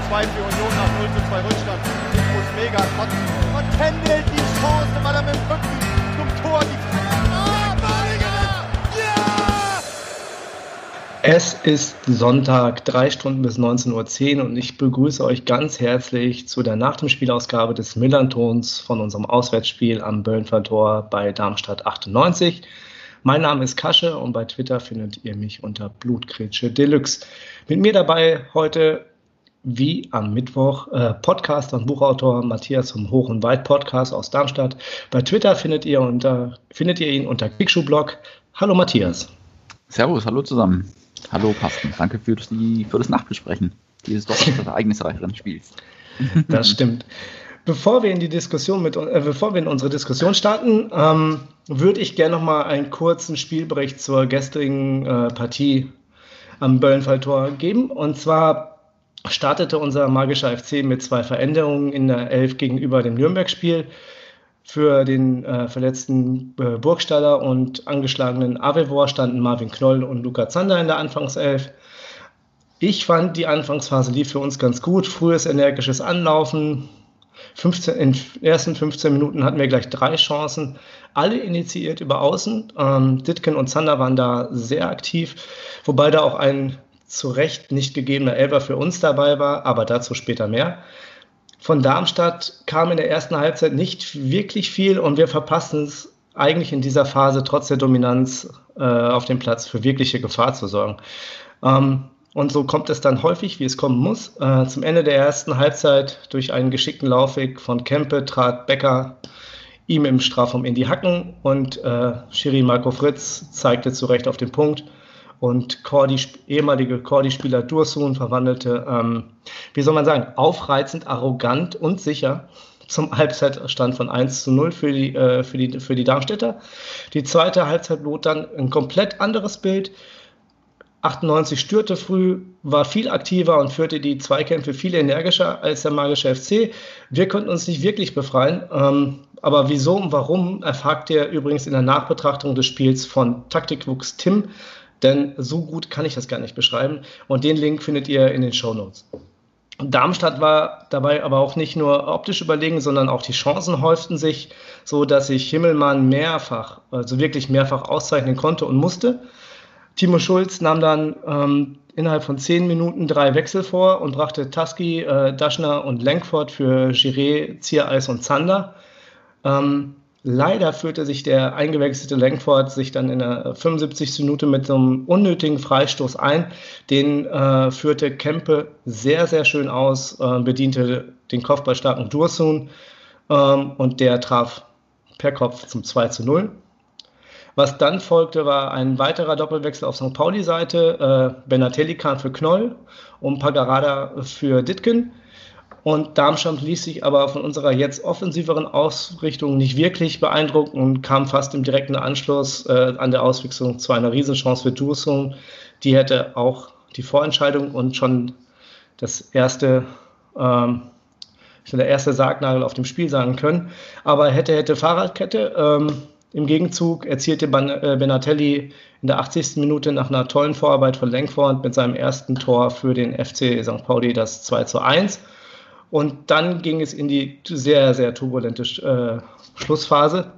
2 für Union nach 0:2 Rückstand. Ich muss mega kotzen. Und händelt die Chance, weil er mit dem Rücken zum Tor die ja! Es ist Sonntag, 3 Stunden bis 19:10 Uhr und ich begrüße euch ganz herzlich zu der Nach dem Spielausgabe des Millern-Tons von unserem Auswärtsspiel am Böllenfalltor bei Darmstadt 98. Mein Name ist Kasche und bei Twitter findet ihr mich unter Blutkretsche Deluxe. Mit mir dabei heute, wie am Mittwoch, Podcaster und Buchautor Matthias vom Hoch- und Weit-Podcast aus Darmstadt. Bei Twitter findet ihr ihn unter Kickschuh-Blog. Hallo Matthias. Servus, hallo zusammen. Hallo Carsten, danke für das Nachbesprechen dieses doch ereignisreicheren Spiels. Das stimmt. Bevor wir in unsere Diskussion starten, würde ich gerne noch mal einen kurzen Spielbericht zur gestrigen Partie am Böllenfalltor geben. Und zwar startete unser magischer FC mit 2 Veränderungen in der Elf gegenüber dem Nürnberg-Spiel. Für den verletzten Burgstaller und angeschlagenen Avevor standen Marvin Knoll und Luca Zander in der Anfangself. Ich fand, die Anfangsphase lief für uns ganz gut. Frühes, energisches Anlaufen. In den ersten 15 Minuten hatten wir gleich 3 Chancen, alle initiiert über Außen. Dittgen und Zander waren da sehr aktiv, wobei da auch ein zu Recht nicht gegebener Elfer für uns dabei war, aber dazu später mehr. Von Darmstadt kam in der ersten Halbzeit nicht wirklich viel und wir verpassten es eigentlich in dieser Phase trotz der Dominanz auf dem Platz für wirkliche Gefahr zu sorgen. Und so kommt es dann häufig, wie es kommen muss. Zum Ende der ersten Halbzeit durch einen geschickten Laufweg von Kempe trat Becker ihm im Strafraum in die Hacken und Schiri Marco Fritz zeigte zu Recht auf den Punkt. Und ehemalige Cordy-Spieler Dursun verwandelte, aufreizend, arrogant und sicher zum Halbzeitstand von 1:0 für die Darmstädter. Die zweite Halbzeit bot dann ein komplett anderes Bild. 98 störte früh, war viel aktiver und führte die Zweikämpfe viel energischer als der magische FC. Wir konnten uns nicht wirklich befreien, aber wieso und warum erfragt ihr übrigens in der Nachbetrachtung des Spiels von Taktikwuchs Tim, denn so gut kann ich das gar nicht beschreiben und den Link findet ihr in den Shownotes. Darmstadt war dabei aber auch nicht nur optisch überlegen, sondern auch die Chancen häuften sich, so dass sich Himmelmann wirklich mehrfach auszeichnen konnte und musste. Timo Schulz nahm dann innerhalb von 10 Minuten 3 Wechsel vor und brachte Taski, Daschner und Lenkford für Giré, Ziereis und Zander. Leider führte sich der eingewechselte Lenkford sich dann in der 75. Minute mit so einem unnötigen Freistoß ein. Den führte Kempe sehr, sehr schön aus, bediente den kopfballstarken Dursun und der traf per Kopf zum 2:0. Was dann folgte, war ein weiterer Doppelwechsel auf St. Pauli-Seite. Benatelli kam für Knoll und Pagarada für Dittgen. Und Darmstadt ließ sich aber von unserer jetzt offensiveren Ausrichtung nicht wirklich beeindrucken und kam fast im direkten Anschluss an der Auswechslung zu einer Riesenchance für Dursun. Die hätte auch die Vorentscheidung und schon der erste Sargnagel auf dem Spiel sein können. Aber hätte Fahrradkette. Im Gegenzug erzielte Benatelli in der 80. Minute nach einer tollen Vorarbeit von Lenkford mit seinem ersten Tor für den FC St. Pauli das 2:1. Und dann ging es in die sehr, sehr turbulente Schlussphase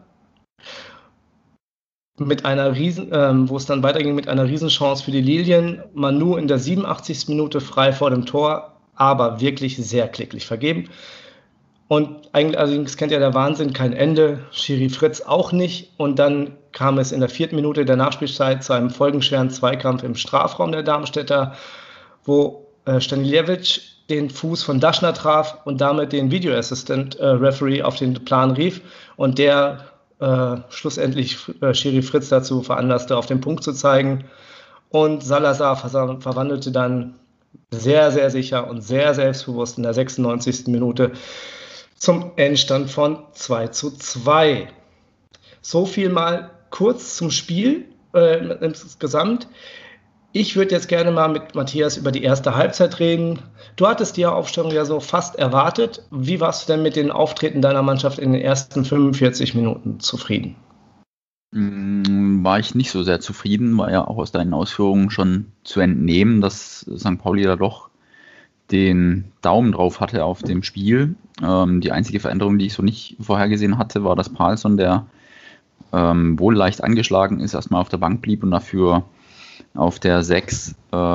wo es dann weiterging mit einer Riesenchance für die Lilien. Manu in der 87. Minute frei vor dem Tor, aber wirklich sehr kläglich vergeben. Und allerdings kennt ja der Wahnsinn kein Ende, Schiri Fritz auch nicht. Und dann kam es in der 4. Minute der Nachspielzeit zu einem folgenschweren Zweikampf im Strafraum der Darmstädter, wo Stanilevic den Fuß von Daschner traf und damit den Video Assistant Referee auf den Plan rief und der schlussendlich Schiri Fritz dazu veranlasste, auf den Punkt zu zeigen. Und Salazar verwandelte dann sehr, sehr sicher und sehr selbstbewusst in der 96. Minute zum Endstand von 2:2. So viel mal kurz zum Spiel insgesamt. Ich würde jetzt gerne mal mit Matthias über die erste Halbzeit reden. Du hattest die Aufstellung ja so fast erwartet. Wie warst du denn mit den Auftreten deiner Mannschaft in den ersten 45 Minuten zufrieden? War ich nicht so sehr zufrieden, war ja auch aus deinen Ausführungen schon zu entnehmen, dass St. Pauli da doch den Daumen drauf hatte auf dem Spiel. Die einzige Veränderung, die ich so nicht vorhergesehen hatte, war, dass Palsson, der wohl leicht angeschlagen ist, erstmal auf der Bank blieb und dafür auf der 6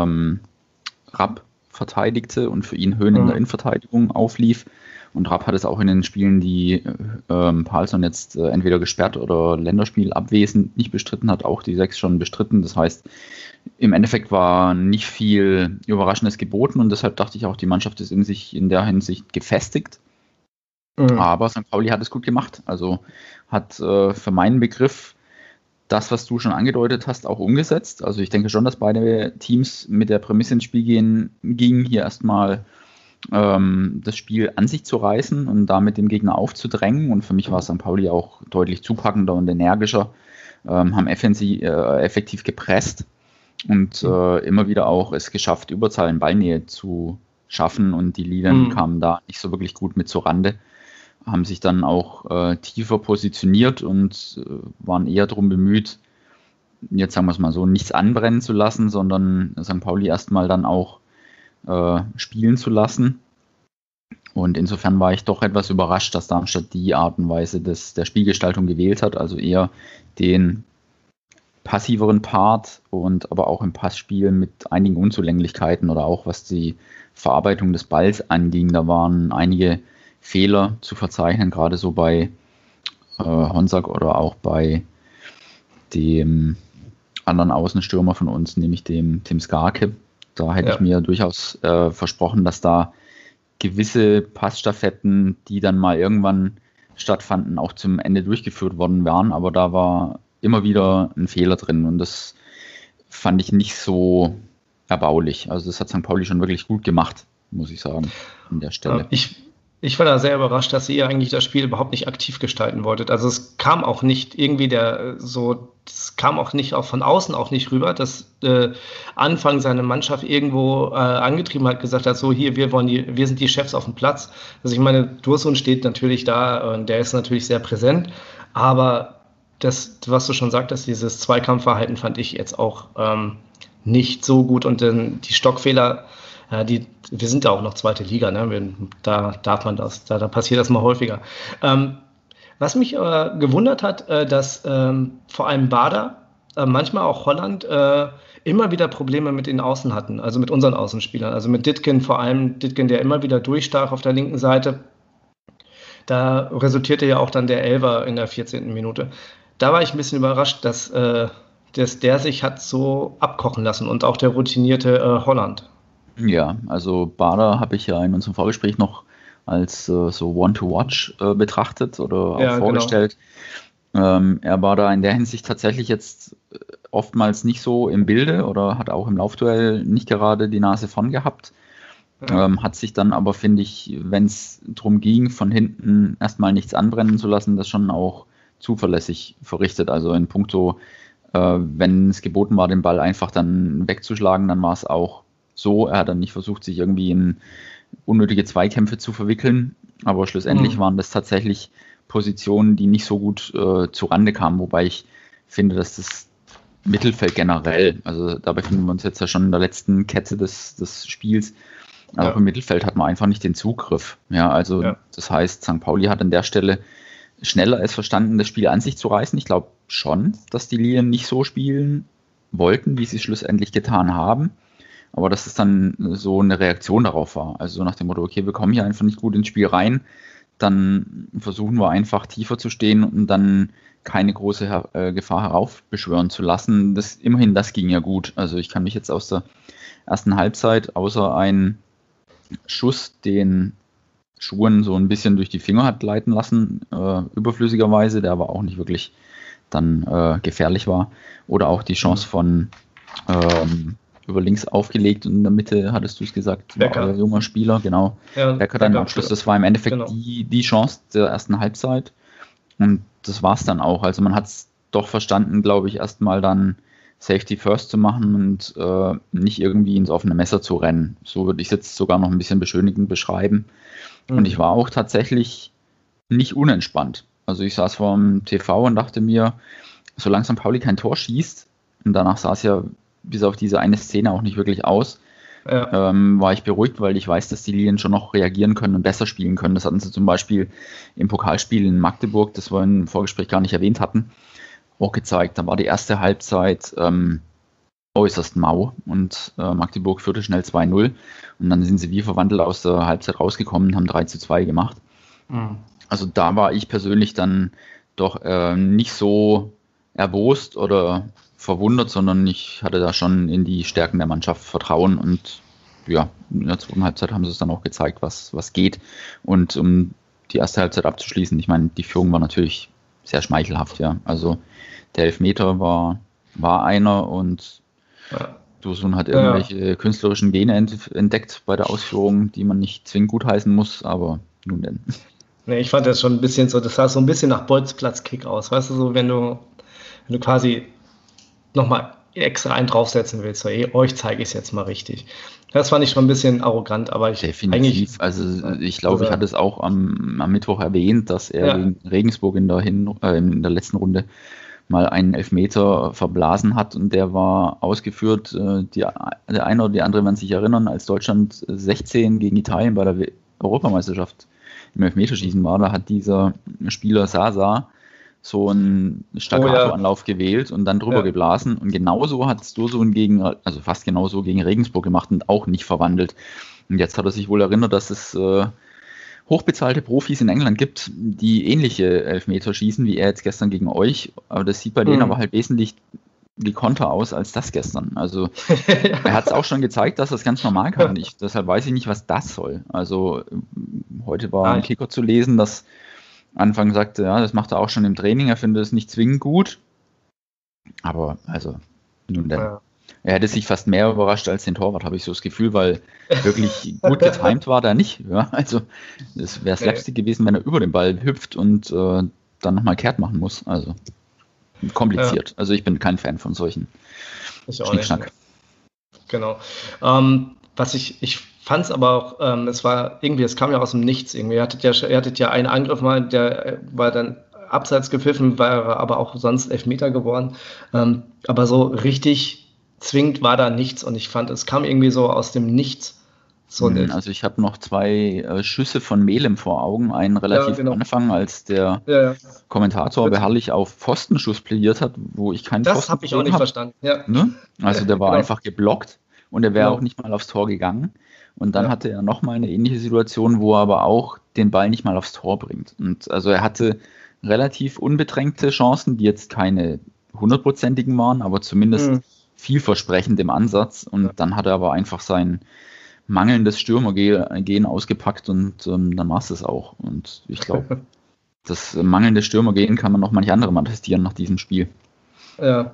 Rapp verteidigte und für ihn Höhn in der Innenverteidigung auflief. Und Rapp hat es auch in den Spielen, die Palsson jetzt entweder gesperrt oder Länderspiel abwesend nicht bestritten hat, auch die 6 schon bestritten. Das heißt, im Endeffekt war nicht viel Überraschendes geboten und deshalb dachte ich auch, die Mannschaft ist in sich in der Hinsicht gefestigt. Aber St. Pauli hat es gut gemacht. Also hat für meinen Begriff das, was du schon angedeutet hast, auch umgesetzt. Also ich denke schon, dass beide Teams mit der Prämisse ins Spiel gingen, hier erstmal das Spiel an sich zu reißen und damit dem Gegner aufzudrängen. Und für mich war St. Pauli auch deutlich zupackender und energischer, haben effektiv gepresst und immer wieder auch es geschafft, Überzahl in Ballnähe zu schaffen. Und die Lilien kamen da nicht so wirklich gut mit zur Rande, haben sich dann auch tiefer positioniert und waren eher darum bemüht, jetzt sagen wir es mal so, nichts anbrennen zu lassen, sondern St. Pauli erstmal dann auch spielen zu lassen. Und insofern war ich doch etwas überrascht, dass Darmstadt die Art und Weise der Spielgestaltung gewählt hat, also eher den passiveren Part und aber auch im Passspiel mit einigen Unzulänglichkeiten oder auch was die Verarbeitung des Balls anging. Da waren einige Fehler zu verzeichnen, gerade so bei Honsack oder auch bei dem anderen Außenstürmer von uns, nämlich dem Tim Skarke. Da hätte ich mir durchaus versprochen, dass da gewisse Passstaffetten, die dann mal irgendwann stattfanden, auch zum Ende durchgeführt worden wären. Aber da war immer wieder ein Fehler drin und das fand ich nicht so erbaulich. Also das hat St. Pauli schon wirklich gut gemacht, muss ich sagen, an der Stelle. Ich war da sehr überrascht, dass ihr eigentlich das Spiel überhaupt nicht aktiv gestalten wolltet. Also es kam auch nicht irgendwie es kam auch nicht auch von außen auch nicht rüber, dass Anfang seine Mannschaft irgendwo angetrieben hat, gesagt hat, so hier, wir sind die Chefs auf dem Platz. Also ich meine, Dursun steht natürlich da und der ist natürlich sehr präsent, aber das, was du schon sagtest, dieses Zweikampfverhalten fand ich jetzt auch nicht so gut und die Stockfehler, wir sind ja auch noch zweite Liga, ne? Da darf man das, da passiert das mal häufiger. Was mich gewundert hat, dass vor allem Bader, manchmal auch Holland, immer wieder Probleme mit den Außen hatten, also mit unseren Außenspielern, also mit Dittgen, vor allem Dittgen, der immer wieder durchstach auf der linken Seite. Da resultierte ja auch dann der Elfer in der 14. Minute. Da war ich ein bisschen überrascht, dass der sich hat so abkochen lassen und auch der routinierte Holland. Ja, also Bader habe ich ja in unserem Vorgespräch noch als so One-to-Watch betrachtet oder auch vorgestellt. Genau. Er war da in der Hinsicht tatsächlich jetzt oftmals nicht so im Bilde oder hat auch im Laufduell nicht gerade die Nase vorn gehabt. Ja. Hat sich dann aber, finde ich, wenn es darum ging, von hinten erstmal nichts anbrennen zu lassen, das schon auch zuverlässig verrichtet. Also in puncto, wenn es geboten war, den Ball einfach dann wegzuschlagen, dann war es auch so. Er hat dann nicht versucht, sich irgendwie in unnötige Zweikämpfe zu verwickeln, aber schlussendlich waren das tatsächlich Positionen, die nicht so gut zurande kamen, wobei ich finde, dass das Mittelfeld generell, also da befinden wir uns jetzt ja schon in der letzten Kette des Spiels, auch im Mittelfeld hat man einfach nicht den Zugriff. Ja, also das heißt, St. Pauli hat an der Stelle schneller es verstanden, das Spiel an sich zu reißen. Ich glaube schon, dass die Lilien nicht so spielen wollten, wie sie es schlussendlich getan haben. Aber dass es dann so eine Reaktion darauf war. Also so nach dem Motto, okay, wir kommen hier einfach nicht gut ins Spiel rein, dann versuchen wir einfach tiefer zu stehen und dann keine große Gefahr heraufbeschwören zu lassen. Immerhin das ging ja gut. Also ich kann mich jetzt aus der ersten Halbzeit, außer ein Schuss, den Schuhen so ein bisschen durch die Finger hat gleiten lassen, überflüssigerweise, der aber auch nicht wirklich dann gefährlich war. Oder auch die Chance von über links aufgelegt und in der Mitte, hattest du es gesagt, war ein junger Spieler, genau. Ja, Becker dann im Abschluss, das war im Endeffekt die Chance der ersten Halbzeit und das war es dann auch. Also man hat es doch verstanden, glaube ich, erstmal dann Safety First zu machen und nicht irgendwie ins offene Messer zu rennen. So würde ich es jetzt sogar noch ein bisschen beschönigend beschreiben. Und ich war auch tatsächlich nicht unentspannt. Also ich saß vor dem TV und dachte mir, solange St. Pauli kein Tor schießt, und danach sah es ja bis auf diese eine Szene auch nicht wirklich aus, war ich beruhigt, weil ich weiß, dass die Lilien schon noch reagieren können und besser spielen können. Das hatten sie zum Beispiel im Pokalspiel in Magdeburg, das wir im Vorgespräch gar nicht erwähnt hatten, auch gezeigt. Da war die erste Halbzeit äußerst mau und Magdeburg führte schnell 2-0 und dann sind sie wie verwandelt aus der Halbzeit rausgekommen und haben 3-2 gemacht. Mhm. Also da war ich persönlich dann doch nicht so erbost oder verwundert, sondern ich hatte da schon in die Stärken der Mannschaft Vertrauen und ja, in der zweiten Halbzeit haben sie es dann auch gezeigt, was geht. Und um die erste Halbzeit abzuschließen, ich meine, die Führung war natürlich sehr schmeichelhaft, ja. Also der Elfmeter war einer und Dursun hat irgendwelche künstlerischen Gene entdeckt bei der Ausführung, die man nicht zwingend gutheißen muss, aber nun denn. Nee, ich fand das schon ein bisschen so, das sah so ein bisschen nach Bolzplatz-Kick aus, weißt du, so wenn du quasi nochmal extra einen draufsetzen willst, so, euch zeige ich es jetzt mal richtig. Das fand ich schon ein bisschen arrogant, aber definitiv, also ich glaube, ich hatte es auch am Mittwoch erwähnt, dass er gegen Regensburg in der letzten Runde mal einen Elfmeter verblasen hat und der war ausgeführt, der eine oder die andere werden sich erinnern, als Deutschland 16 gegen Italien bei der Europameisterschaft im Elfmeterschießen war, da hat dieser Spieler Sasa so einen Staccato-Anlauf gewählt und dann drüber geblasen und genauso hat es Dursun fast genauso gegen Regensburg gemacht und auch nicht verwandelt. Und jetzt hat er sich wohl erinnert, dass es hochbezahlte Profis in England gibt, die ähnliche Elfmeter schießen, wie er jetzt gestern gegen euch, aber das sieht bei denen aber halt wesentlich gekonnter aus als das gestern. Also er hat es auch schon gezeigt, dass das ganz normal kann. Deshalb weiß ich nicht, was das soll. Also heute war im Kicker zu lesen, dass Anfang sagte, ja, das macht er auch schon im Training, er findet es nicht zwingend gut. Aber also, nun denn. Ja. Er hätte sich fast mehr überrascht als den Torwart, habe ich so das Gefühl, weil wirklich gut getimed war da nicht. Ja, also es wäre Slapstick gewesen, wenn er über den Ball hüpft und dann nochmal kehrt machen muss. Also kompliziert. Ja. Also ich bin kein Fan von solchen Schnickschnack. Genau. Ich fand es aber auch, es kam ja aus dem Nichts irgendwie. Ihr hattet ja einen Angriff mal, der war dann abseits gepfiffen, war aber auch sonst Elfmeter geworden. Aber so richtig zwingend war da nichts und ich fand, es kam irgendwie so aus dem Nichts. Also ich habe noch 2 Schüsse von Melem vor Augen. Einen relativ am Anfang, als der Kommentator beharrlich auf Pfostenschuss plädiert hat, wo ich keinen Pfosten. Das habe ich auch nicht verstanden. Ja. Ne? Also der war einfach geblockt und er wäre auch nicht mal aufs Tor gegangen. Und dann hatte er nochmal eine ähnliche Situation, wo er aber auch den Ball nicht mal aufs Tor bringt. Und also er hatte relativ unbedrängte Chancen, die jetzt keine 100%igen waren, aber zumindest vielversprechend im Ansatz. Und dann hat er aber einfach sein mangelndes Stürmergehen ausgepackt und dann war es das auch. Und ich glaube, das mangelnde Stürmergehen kann man noch manche andere mal testieren nach diesem Spiel. Ja,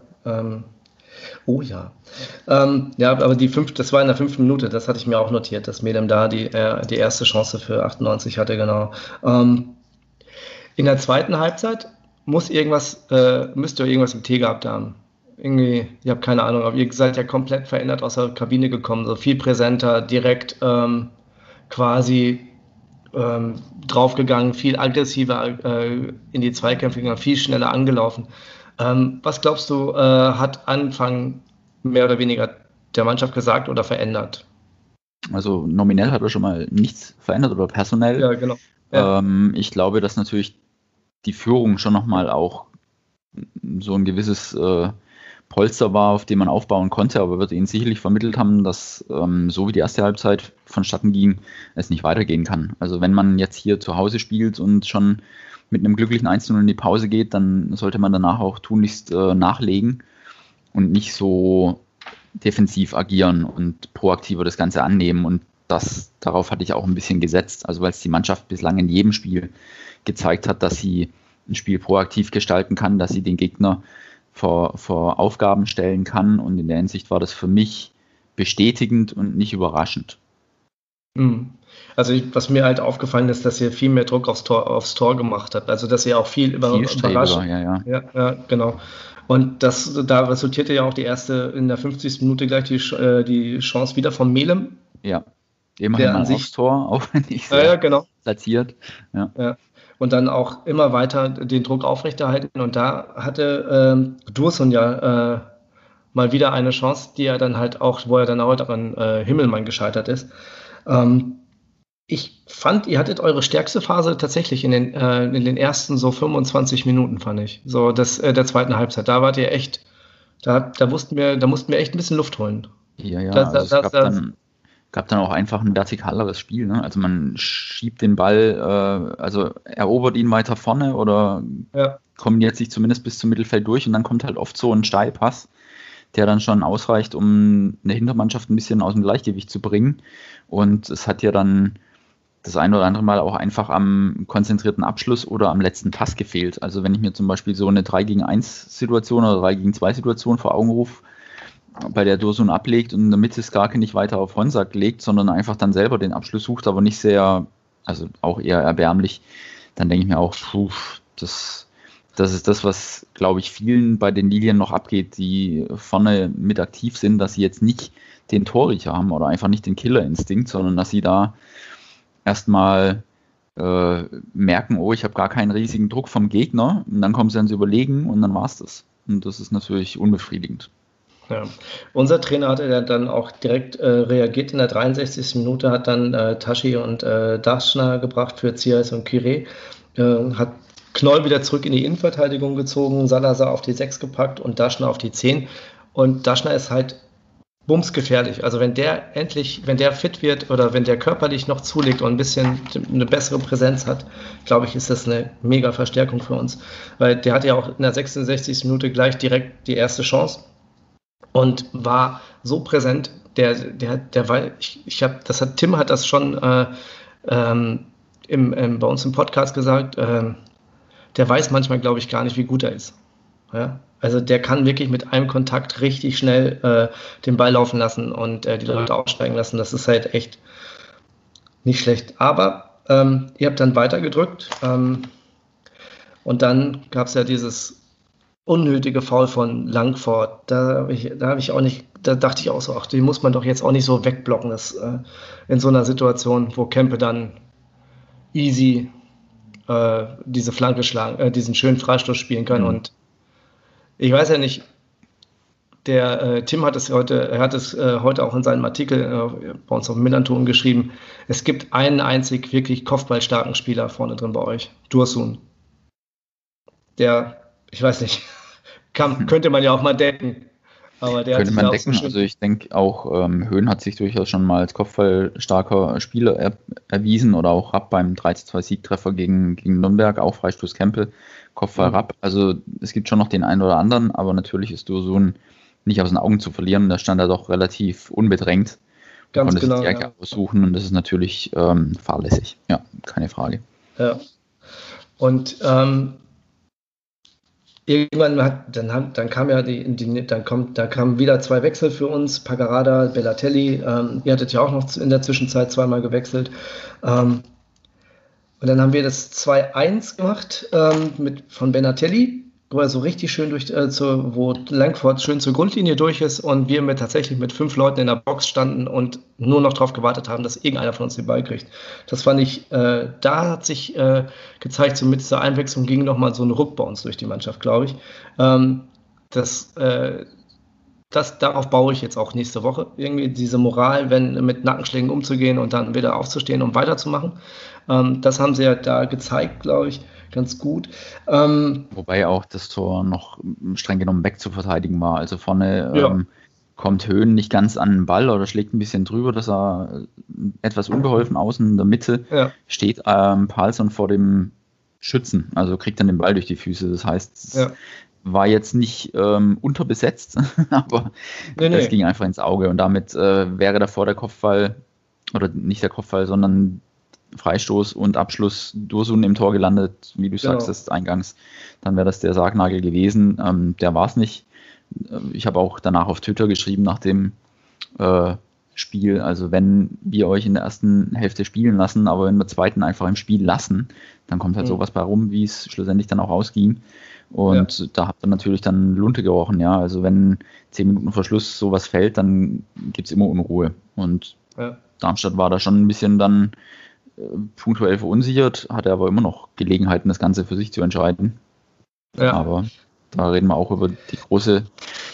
aber das war in der 5. Minute, das hatte ich mir auch notiert, dass Melem da die erste Chance für 98 hatte, genau. In der zweiten Halbzeit müsst ihr irgendwas im Tee gehabt haben. Irgendwie, ich habe keine Ahnung, aber ihr seid ja komplett verändert aus der Kabine gekommen, so viel präsenter, direkt quasi draufgegangen, viel aggressiver in die Zweikämpfe gegangen, viel schneller angelaufen. Was glaubst du, hat Anfang mehr oder weniger der Mannschaft gesagt oder verändert? Also nominell hat er schon mal nichts verändert oder personell. Ja, genau. Ja. Ich glaube, dass natürlich die Führung schon nochmal auch so ein gewisses Polster war, auf dem man aufbauen konnte, aber wird ihnen sicherlich vermittelt haben, dass so wie die erste Halbzeit vonstatten ging, es nicht weitergehen kann. Also wenn man jetzt hier zu Hause spielt und schon mit einem glücklichen 1:0 in die Pause geht, dann sollte man danach auch tunlichst nachlegen und nicht so defensiv agieren und proaktiver das Ganze annehmen. Und darauf hatte ich auch ein bisschen gesetzt, also weil es die Mannschaft bislang in jedem Spiel gezeigt hat, dass sie ein Spiel proaktiv gestalten kann, dass sie den Gegner vor Aufgaben stellen kann, und in der Hinsicht war das für mich bestätigend und nicht überraschend. Also was mir halt aufgefallen ist, dass ihr viel mehr Druck aufs Tor gemacht habt, also dass ihr auch viel überrascht. Ja, genau. Und da resultierte ja auch in der 50. Minute gleich die Chance wieder von Melem. Ja, immerhin mal aufs Tor, auch wenn nicht platziert. Ja. Und dann auch immer weiter den Druck aufrechterhalten. Und da hatte Dursun ja mal wieder eine Chance, die er dann halt auch, wo er dann auch an Himmelmann gescheitert ist. Ich fand, ihr hattet eure stärkste Phase tatsächlich in den ersten so 25 Minuten, fand ich. So der zweiten Halbzeit. Da wart ihr echt, da mussten wir echt ein bisschen Luft holen. Ja, also es gab dann auch einfach ein vertikaleres Spiel. Ne? Also man schiebt den Ball, also erobert ihn weiter vorne oder kombiniert sich zumindest bis zum Mittelfeld durch und dann kommt halt oft so ein Steilpass, der dann schon ausreicht, um eine Hintermannschaft ein bisschen aus dem Gleichgewicht zu bringen. Und es hat ja dann das ein oder andere Mal auch einfach am konzentrierten Abschluss oder am letzten Pass gefehlt. Also wenn ich mir zum Beispiel so eine 3-gegen-1-Situation oder 3-gegen-2-Situation vor Augen rufe, bei der Dursun ablegt und in der Mitte Skarke nicht weiter auf Honsack legt, sondern einfach dann selber den Abschluss sucht, aber nicht sehr, also auch eher erbärmlich, dann denke ich mir auch, das ist das, was, glaube ich, vielen bei den Lilien noch abgeht, die vorne mit aktiv sind, dass sie jetzt nicht den Torriecher haben oder einfach nicht den Killerinstinkt, sondern dass sie da erstmal merken, oh, ich habe gar keinen riesigen Druck vom Gegner und dann kommen sie ans Überlegen und dann war es das. Und das ist natürlich unbefriedigend. Ja. Unser Trainer hatte dann auch direkt reagiert in der 63. Minute, hat dann Tashi und Daschner gebracht für Ziyech und Kire, hat Knoll wieder zurück in die Innenverteidigung gezogen, Salazar auf die 6 gepackt und Daschner auf die 10. Und Daschner ist halt bumsgefährlich. Also wenn der fit wird oder wenn der körperlich noch zulegt und ein bisschen eine bessere Präsenz hat, glaube ich, ist das eine mega Verstärkung für uns. Weil der hatte ja auch in der 66. Minute gleich direkt die erste Chance und war so präsent, der war, Tim hat das schon bei uns im Podcast gesagt, der weiß manchmal, glaube ich, gar nicht, wie gut er ist. Ja? Also der kann wirklich mit einem Kontakt richtig schnell den Ball laufen lassen und die Leute aussteigen lassen. Das ist halt echt nicht schlecht. Aber ihr habt dann weitergedrückt und dann gab es ja dieses unnötige Foul von Langford. Da dachte ich auch so, ach, den muss man doch jetzt auch nicht so wegblocken, dass, in so einer Situation, wo Kempe dann easy diese Flanke schlagen, diesen schönen Freistoß spielen kann. Und ich weiß ja nicht, der Tim hat es heute auch in seinem Artikel bei uns auf dem Millanton geschrieben, es gibt einen einzig wirklich kopfballstarken Spieler vorne drin bei euch, Dursun. Der, ich weiß nicht, könnte man ja auch mal denken. Aber der könnte man denken, also ich denke auch, Höhn hat sich durchaus schon mal als kopfballstarker Spieler erwiesen oder auch Rapp beim 3-2-Siegtreffer gegen Nürnberg, auch Freistoß Kempel, Kopfball Rapp. Also es gibt schon noch den einen oder anderen, aber natürlich ist Dursun nicht aus den Augen zu verlieren. Da stand er doch relativ unbedrängt. Ganz genau. Konnte sich die Ecke aussuchen und das ist natürlich fahrlässig. Ja, keine Frage. Ja. Und irgendwann dann kamen wieder 2 Wechsel für uns, Pagarada, Bellatelli. Ihr hattet ja auch noch in der Zwischenzeit zweimal gewechselt. Und dann haben wir das 2-1 gemacht von Benatelli, wo er so richtig schön wo Langford schön zur Grundlinie durch ist und wir tatsächlich mit 5 Leuten in der Box standen und nur noch darauf gewartet haben, dass irgendeiner von uns den Ball kriegt. Das fand ich, da hat sich gezeigt, so mit dieser Einwechslung ging nochmal so ein Ruck bei uns durch die Mannschaft, glaube ich. Darauf baue ich jetzt auch nächste Woche. Irgendwie diese Moral, mit Nackenschlägen umzugehen und dann wieder aufzustehen und weiterzumachen. Das haben sie ja da gezeigt, glaube ich, ganz gut. Wobei auch das Tor noch streng genommen wegzuverteidigen war. Also vorne kommt Höhn nicht ganz an den Ball oder schlägt ein bisschen drüber, dass er etwas unbeholfen außen in der Mitte steht Palsson vor dem Schützen. Also kriegt dann den Ball durch die Füße. Das heißt, war jetzt nicht unterbesetzt, aber das ging einfach ins Auge und damit wäre davor der Kopfball, oder nicht der Kopfball, sondern Freistoß und Abschluss Dursun im Tor gelandet, wie du sagst, eingangs, dann wäre das der Sargnagel gewesen. Der war es nicht. Ich habe auch danach auf Twitter geschrieben nach dem Spiel, also wenn wir euch in der ersten Hälfte spielen lassen, aber in der zweiten einfach im Spiel lassen, dann kommt halt sowas bei rum, wie es schlussendlich dann auch ausging. Und da habt ihr natürlich dann Lunte gerochen, ja. Also wenn 10 Minuten vor Schluss sowas fällt, dann gibt es immer Unruhe. Und Darmstadt war da schon ein bisschen dann punktuell verunsichert, hatte aber immer noch Gelegenheiten, das Ganze für sich zu entscheiden. Ja. Aber da reden wir auch über die große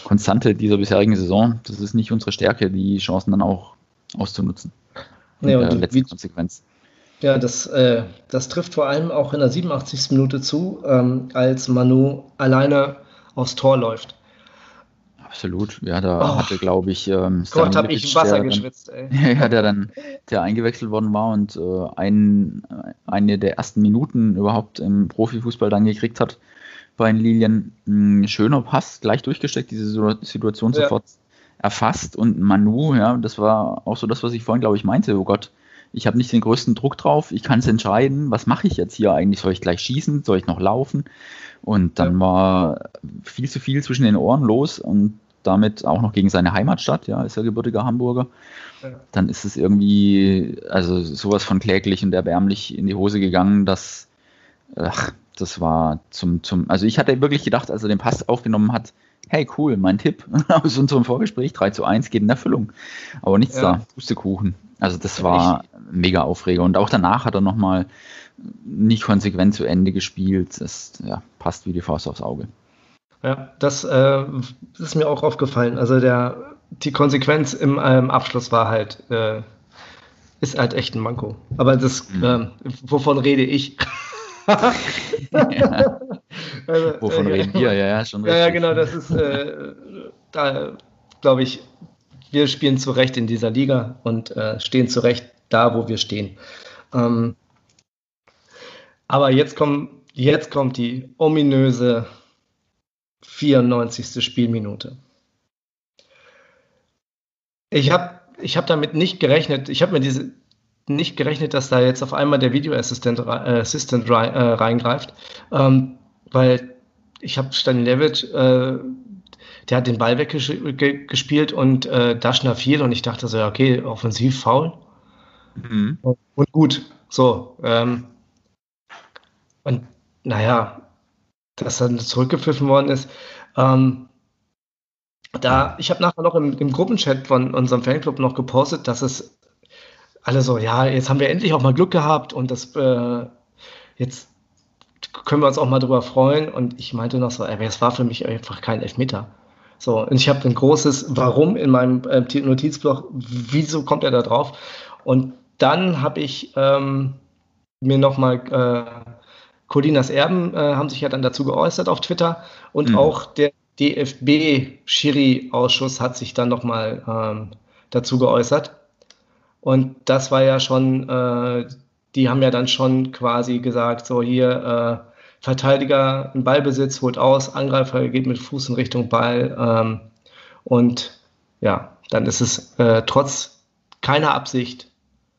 Konstante dieser bisherigen Saison, das ist nicht unsere Stärke, die Chancen dann auch auszunutzen. Nee, und letzte Konsequenz. Ja, das trifft vor allem auch in der 87. Minute zu, als Manu alleine aufs Tor läuft. Absolut, ja, da hatte, glaube ich, Gott, habe ich im Wasser geschwitzt, ey. Ja, der eingewechselt worden war und eine der ersten Minuten überhaupt im Profifußball dann gekriegt hat bei den Lilien. Ein schöner Pass, gleich durchgesteckt, diese Situation sofort erfasst, und Manu, ja, das war auch so das, was ich vorhin, glaube ich, meinte. Oh Gott, ich habe nicht den größten Druck drauf, ich kann es entscheiden, was mache ich jetzt hier eigentlich? Soll ich gleich schießen? Soll ich noch laufen? Und dann war viel zu viel zwischen den Ohren los und damit auch noch gegen seine Heimatstadt, ja, ist ja gebürtiger Hamburger. Ja. Dann ist es irgendwie, also sowas von kläglich und erbärmlich in die Hose gegangen, dass, das war also ich hatte wirklich gedacht, als er den Pass aufgenommen hat, hey cool, mein Tipp aus unserem Vorgespräch, 3:1 geht in Erfüllung. Aber nichts da, Pustekuchen. Also das war mega Aufreger. Und auch danach hat er nochmal nicht konsequent zu Ende gespielt. Das passt wie die Faust aufs Auge. Ja, das ist mir auch aufgefallen. Also die Konsequenz im Abschluss war halt, ist halt echt ein Manko. Aber das, wovon rede ich? Wovon reden wir? Ja, schon richtig. Ja, genau, das ist, da glaube ich, wir spielen zu Recht in dieser Liga und stehen zu Recht da, wo wir stehen. Aber jetzt kommt die ominöse 94. Spielminute. Ich hab damit nicht gerechnet. Ich habe mir nicht gerechnet, dass da jetzt auf einmal der Videoassistent reingreift, weil ich habe Stanilevic, der hat den Ball weggespielt und Daschner fiel und ich dachte so, okay, offensiv Foul. Mhm. Und gut, so. Und naja, dass dann zurückgepfiffen worden ist. Ich habe nachher noch im Gruppenchat von unserem Fanclub noch gepostet, dass es alle so, ja, jetzt haben wir endlich auch mal Glück gehabt und das jetzt können wir uns auch mal drüber freuen. Und ich meinte noch so, es war für mich einfach kein Elfmeter. So, und ich habe ein großes Warum in meinem Notizblock, wieso kommt er da drauf? Und dann habe ich mir nochmal Colinas Erben haben sich ja dann dazu geäußert auf Twitter und auch der DFB-Schiri-Ausschuss hat sich dann nochmal dazu geäußert. Und das war ja schon, die haben ja dann schon quasi gesagt, so hier Verteidiger im Ballbesitz, holt aus, Angreifer geht mit Fuß in Richtung Ball und ja, dann ist es trotz keiner Absicht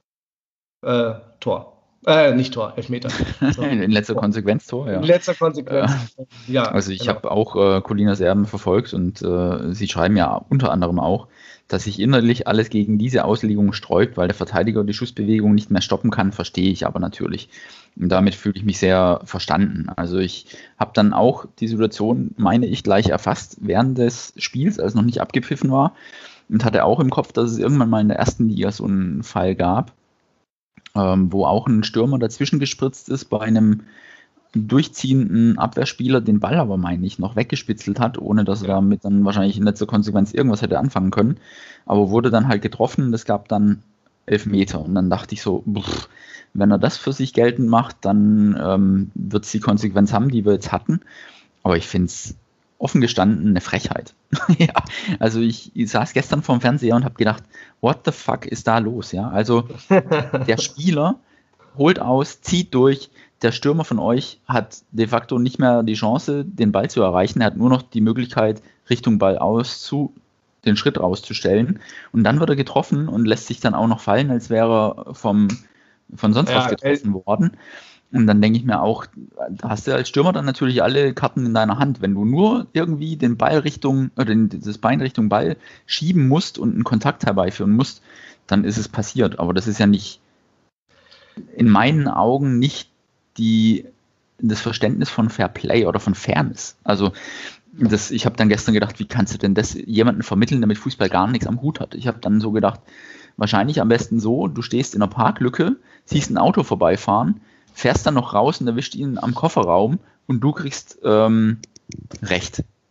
Tor. Nicht Tor, Elfmeter. So. In letzter Konsequenz Tor, ja. In letzter Konsequenz, ja. Also ich habe auch Colinas Erben verfolgt und sie schreiben ja unter anderem auch, dass sich innerlich alles gegen diese Auslegung sträubt, weil der Verteidiger die Schussbewegung nicht mehr stoppen kann, verstehe ich aber natürlich. Und damit fühle ich mich sehr verstanden. Also ich habe dann auch die Situation, meine ich, gleich erfasst während des Spiels, als noch nicht abgepfiffen war, und hatte auch im Kopf, dass es irgendwann mal in der ersten Liga so einen Fall gab, wo auch ein Stürmer dazwischen gespritzt ist bei einem durchziehenden Abwehrspieler, den Ball aber, meine ich, noch weggespitzelt hat, ohne dass er damit dann wahrscheinlich in letzter Konsequenz irgendwas hätte anfangen können, aber wurde dann halt getroffen, es gab dann Elfmeter und dann dachte ich so, wenn er das für sich geltend macht, dann wird es die Konsequenz haben, die wir jetzt hatten, aber ich finde es offen gestanden eine Frechheit. Ja, also ich saß gestern vorm Fernseher und habe gedacht, what the fuck ist da los? Ja, also der Spieler holt aus, zieht durch, der Stürmer von euch hat de facto nicht mehr die Chance, den Ball zu erreichen, er hat nur noch die Möglichkeit, Richtung Ball den Schritt rauszustellen und dann wird er getroffen und lässt sich dann auch noch fallen, als wäre er von sonst was getroffen worden. Und dann denke ich mir auch, da hast du als Stürmer dann natürlich alle Karten in deiner Hand. Wenn du nur irgendwie das Bein Richtung Ball schieben musst und einen Kontakt herbeiführen musst, dann ist es passiert. Aber das ist ja nicht, in meinen Augen nicht das Verständnis von Fair Play oder von Fairness. Also ich habe dann gestern gedacht, wie kannst du denn das jemandem vermitteln, der mit Fußball gar nichts am Hut hat? Ich habe dann so gedacht, wahrscheinlich am besten so, du stehst in einer Parklücke, siehst ein Auto vorbeifahren, fährst dann noch raus und erwischt ihn am Kofferraum und du kriegst Recht.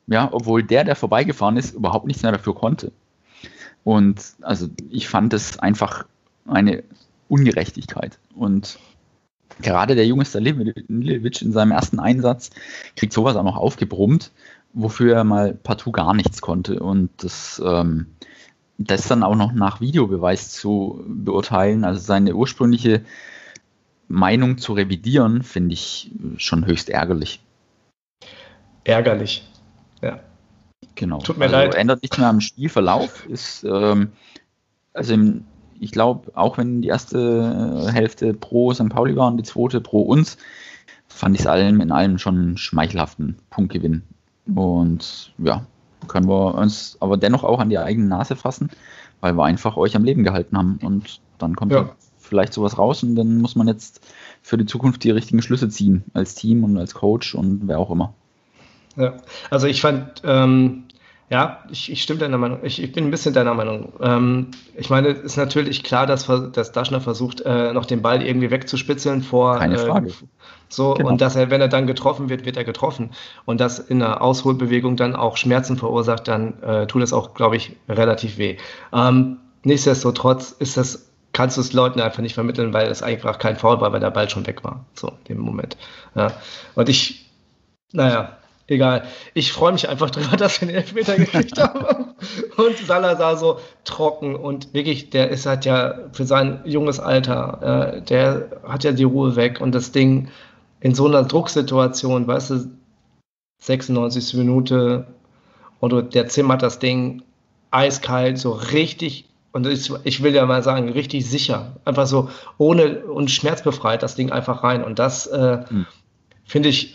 Ja, obwohl der vorbeigefahren ist, überhaupt nichts mehr dafür konnte. Und also ich fand es einfach eine Ungerechtigkeit. Und gerade der junge Stalilovic in seinem ersten Einsatz kriegt sowas auch noch aufgebrummt, wofür er mal partout gar nichts konnte. Und das dann auch noch nach Videobeweis zu beurteilen, also seine ursprüngliche Meinung zu revidieren, finde ich schon höchst ärgerlich. Ärgerlich, ja. Genau. Tut mir leid. Ändert nichts mehr am Spielverlauf. Ist, ich glaube, auch wenn die erste Hälfte pro St. Pauli war und die zweite pro uns, fand ich es in allem schon einen schmeichelhaften Punktgewinn. Und ja, können wir uns aber dennoch auch an die eigene Nase fassen, weil wir einfach euch am Leben gehalten haben. Und dann kommt vielleicht sowas raus und dann muss man jetzt für die Zukunft die richtigen Schlüsse ziehen, als Team und als Coach und wer auch immer. Ja, also ich fand, ich stimme deiner Meinung, ich bin ein bisschen deiner Meinung. Ich meine, es ist natürlich klar, dass Daschner versucht, noch den Ball irgendwie wegzuspitzeln vor. Keine Frage. Genau. Und dass wenn er dann getroffen wird, wird er getroffen. Und das in einer Ausholbewegung dann auch Schmerzen verursacht, dann tut es auch, glaube ich, relativ weh. Nichtsdestotrotz kannst du es Leuten einfach nicht vermitteln, weil es einfach kein Foul war, weil der Ball schon weg war. So, in dem Moment. Ja. Und egal. Ich freue mich einfach drüber, dass wir den Elfmeter gekriegt haben. Und Salazar so trocken und wirklich, der ist halt ja für sein junges Alter, der hat ja die Ruhe weg und das Ding in so einer Drucksituation, weißt du, 96. Minute und der zimmert das Ding eiskalt, so richtig, und ich will ja mal sagen, richtig sicher, einfach so ohne und schmerzbefreit das Ding einfach rein und das finde ich,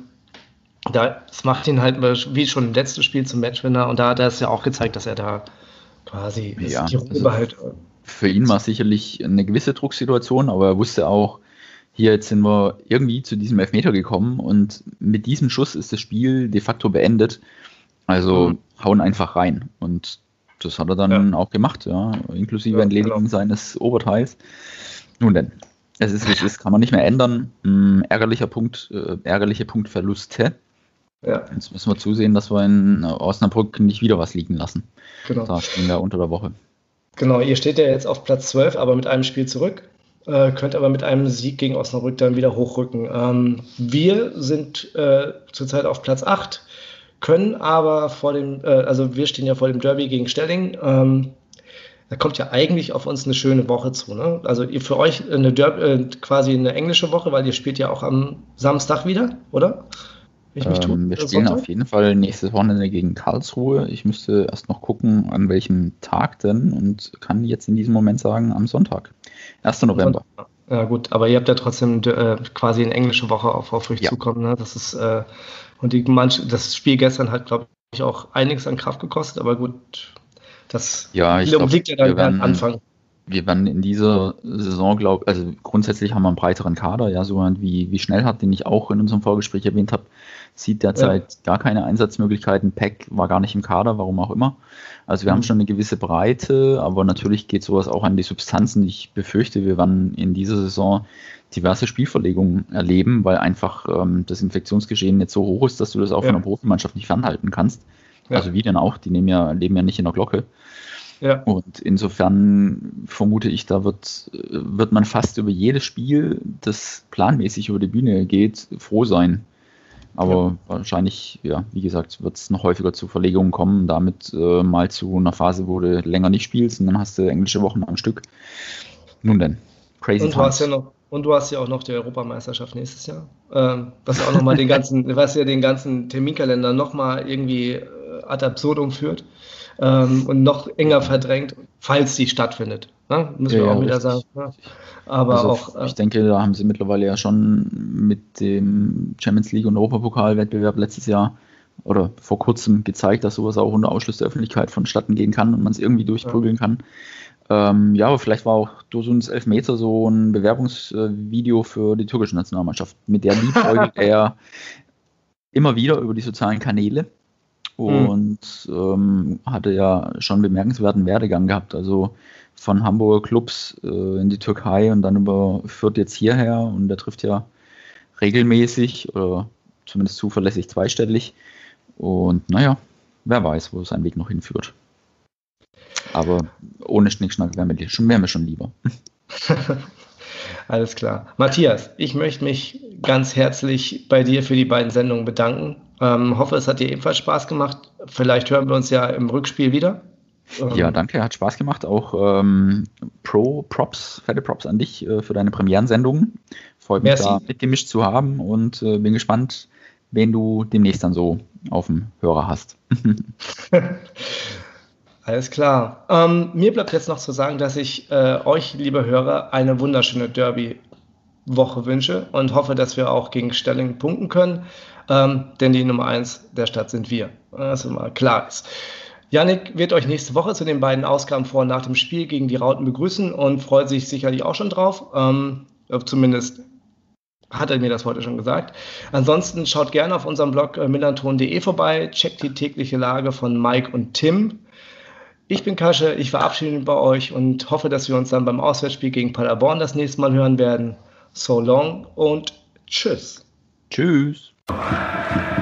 das macht ihn halt wie schon im letzten Spiel zum Matchwinner und da hat er es ja auch gezeigt, dass er da quasi die Ruhe behält. Für ihn war es sicherlich eine gewisse Drucksituation, aber er wusste auch, hier jetzt sind wir irgendwie zu diesem Elfmeter gekommen und mit diesem Schuss ist das Spiel de facto beendet. Also hauen einfach rein und das hat er dann auch gemacht, inklusive Entledigen seines Oberteils. Nun denn, es ist wie es ist, kann man nicht mehr ändern. Ärgerliche Punktverluste. Ja. Jetzt müssen wir zusehen, dass wir in Osnabrück nicht wieder was liegen lassen. Genau. Da spielen wir unter der Woche. Genau, ihr steht ja jetzt auf Platz 12, aber mit einem Spiel zurück. Könnt aber mit einem Sieg gegen Osnabrück dann wieder hochrücken. Wir sind zurzeit auf Platz 8, können aber wir stehen ja vor dem Derby gegen Stelling. Da kommt ja eigentlich auf uns eine schöne Woche zu. Ne? Also für euch quasi eine englische Woche, weil ihr spielt ja auch am Samstag wieder, oder? Wir spielen auf jeden Fall nächstes Wochenende gegen Karlsruhe. Ich müsste erst noch gucken, an welchem Tag denn und kann jetzt in diesem Moment sagen, am Sonntag, 1. November. Ja gut, aber ihr habt ja trotzdem quasi eine englische Woche auf euch zukommen. Ne? Das ist und das Spiel gestern hat, glaube ich, auch einiges an Kraft gekostet, aber gut, das liegt ja dann am Anfang. Wir werden in dieser Saison, also grundsätzlich haben wir einen breiteren Kader, ja, so wie Schnellhardt, den ich auch in unserem Vorgespräch erwähnt habe, sieht derzeit gar keine Einsatzmöglichkeiten. Peck war gar nicht im Kader, warum auch immer. Also wir haben schon eine gewisse Breite, aber natürlich geht sowas auch an die Substanzen. Ich befürchte, wir werden in dieser Saison diverse Spielverlegungen erleben, weil einfach das Infektionsgeschehen jetzt so hoch ist, dass du das auch von der Profimannschaft nicht fernhalten kannst. Ja. Also wie denn auch, die leben ja nicht in der Glocke. Ja. Und insofern vermute ich, da wird man fast über jedes Spiel, das planmäßig über die Bühne geht, froh sein. Aber wahrscheinlich, wie gesagt, wird es noch häufiger zu Verlegungen kommen, damit mal zu einer Phase, wo du länger nicht spielst und dann hast du englische Wochen am Stück. Nun denn, crazy times. Du hast ja auch noch die Europameisterschaft nächstes Jahr, was ja auch nochmal den ganzen Terminkalender nochmal irgendwie ad absurdum führt. Und noch enger verdrängt, falls die stattfindet. Ne? Müssen wir auch wieder sagen. Ne? Aber also auch. Ich denke, da haben sie mittlerweile ja schon mit dem Champions League und Europapokal-Wettbewerb letztes Jahr oder vor kurzem gezeigt, dass sowas auch unter Ausschluss der Öffentlichkeit vonstatten gehen kann und man es irgendwie durchprügeln kann. Aber vielleicht war auch Dursun's Elfmeter so ein Bewerbungsvideo für die türkische Nationalmannschaft. Mit der liebäugelt er immer wieder über die sozialen Kanäle. Und hatte ja schon einen bemerkenswerten Werdegang gehabt, also von Hamburger Clubs in die Türkei und dann überführt jetzt hierher und der trifft ja regelmäßig oder zumindest zuverlässig zweistellig Und naja, wer weiß, wo sein Weg noch hinführt. Aber ohne Schnickschnack wären wir schon lieber. Alles klar. Matthias, ich möchte mich ganz herzlich bei dir für die beiden Sendungen bedanken. Hoffe, es hat dir ebenfalls Spaß gemacht. Vielleicht hören wir uns ja im Rückspiel wieder. Ja, danke, hat Spaß gemacht. Auch fette Props an dich für deine Premierensendungen. Freut mich, da mitgemischt zu haben und bin gespannt, wen du demnächst dann so auf dem Hörer hast. Alles klar. Mir bleibt jetzt noch zu sagen, dass ich euch, liebe Hörer, eine wunderschöne Derby-Woche wünsche und hoffe, dass wir auch gegen Stellingen punkten können, denn die Nummer 1 der Stadt sind wir, was immer klar ist. Yannick wird euch nächste Woche zu den beiden Ausgaben vor und nach dem Spiel gegen die Rauten begrüßen und freut sich sicherlich auch schon drauf. Zumindest hat er mir das heute schon gesagt. Ansonsten schaut gerne auf unserem Blog millanton.de vorbei, checkt die tägliche Lage von Mike und Tim. Ich bin Kasche, ich verabschiede mich bei euch und hoffe, dass wir uns dann beim Auswärtsspiel gegen Paderborn das nächste Mal hören werden. So long und tschüss. Tschüss.